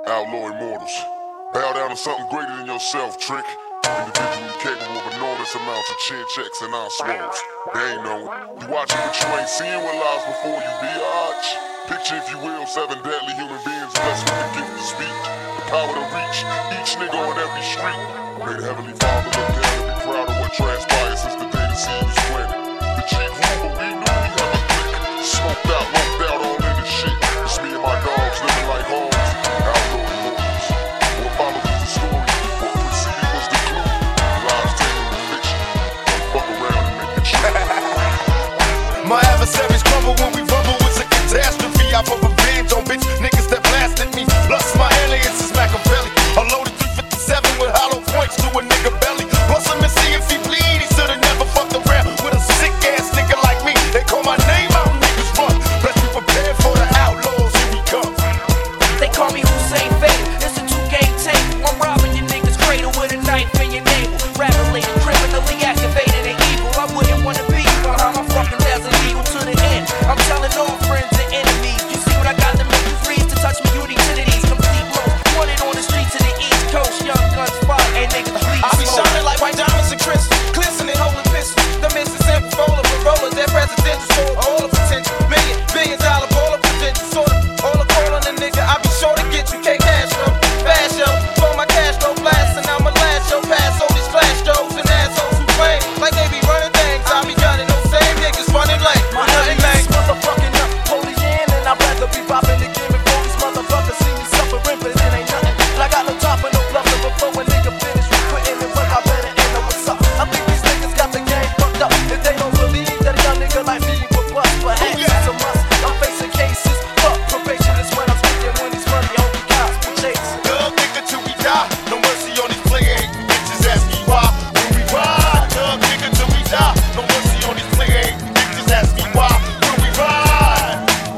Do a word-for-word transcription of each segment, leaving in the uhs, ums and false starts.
Outlaw immortals. Bow down to something greater than yourself, trick. Individually capable of enormous amounts of chin checks and oswalds. They ain't know it. You watching what you ain't seeing what lies before you, biatch. Picture, if you will, seven deadly human beings blessed with the gift to speak, the power to reach each nigga on every street. May the Heavenly Father look down and be proud of what transpired since the day the seed was planted. The G group, but we knew we had a click. Smoked out, loped out, all in this shit. It's me and my dogs living like homes. Outlaw immortals. What follows is the story. What preceded was the clue. Lives taken with fiction. Don't fuck around and make it true. My adversaries crumble when we rumble. It's a catastrophe. I put revenge on bitch niggas that blasted me. Plus my alias is Machiavelli. A loaded three fifty-seven with hollow points to a nigga belly. Bust him and see if he bleed. He should've never fucked around with a sick ass nigga like me. They call my name out, niggas run. Let's be prepared for the outlaws. Here we come. They call me Hussein Fatal. It's a two-game table. I'm robbing your niggas' cradle with a knife in your navel. Rap-related, criminally activated and evil. I wouldn't wanna be behind my fucking desert eagle to the end. I'm telling all friends and enemies. You see what I got to make you freeze to touch me, you need titties. Complete low. Wanted on the streets of the East Coast. Young guns spot. Hey niggas, please. I be shining like white diamonds and crystals, glistening, holding pistols. The Mississippi roller, roller, that presidential sword, all of potential, million, billion dollar ball of potential, sort of, all of calling a nigga. I be sure to get you, K cash flow, fast show, for my cash flow blast, and I'ma last show pass all these flash shows and assholes who claim like they be running things. I be gunning those same niggas running late. My nothing man, motherfucking up, holy in, and I'd rather be popping the game and all these motherfuckers see me suffering, but it ain't nothing. I got no time for no bluffing before a nigga finish quitting and work. I better end up what's up. I think these niggas got the game fucked up. If they don't believe that a young nigga like me would bust, perhaps it's a must. I'm facing cases, fuck probation is when I'm speaking when these money only cops for chasing. Thug nigga till we die, no mercy on these player hating bitches. Ask me why when we ride. Thug nigga till we die, no mercy on these player hating bitches. Ask me why when we ride.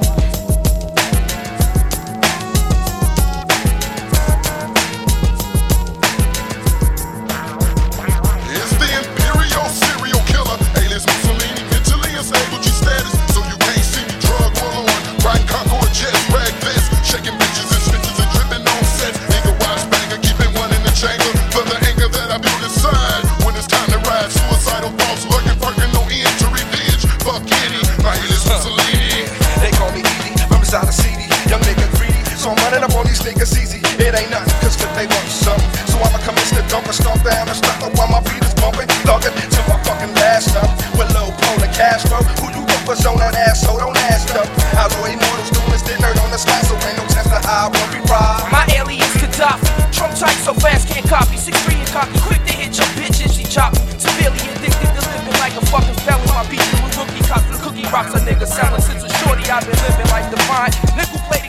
It's the imperial serial killer, alias Mussolini, mentally unstable G status, so you can't see me. Drug roll on, riding Concord jets, rag this, shaking bitches and snitches and dripping on sets. Nigga watch banger, keeping one in the chamber for the anger that I build inside. When it's time to ride, suicidal thoughts lurking, working no end to revenge. Fuck any, my alias Mussolini. They call me Edie, from inside the C D. Young nigga greedy, so I'm running up on these niggas easy. It ain't nothing, cause they want something. So I'ma come in the dump and stomp down and stop while my beat is bumping. Thuggin' till my fucking last up. With low polar cash flow. Who you go for on that ass, so don't ask up. Outlaw immortals doing this dinner on the spot, so ain't no chance to hide when we ride. My alias Gaddafi, Trump tight so fast can't copy. Six three and cocky, quick to hit your bitch and she chop me. Severely addicted to living like a fucking felon. My beat with rookie cops, the cookie rocks a nigga selling. Since a shorty I've been living like divine. Nickel plate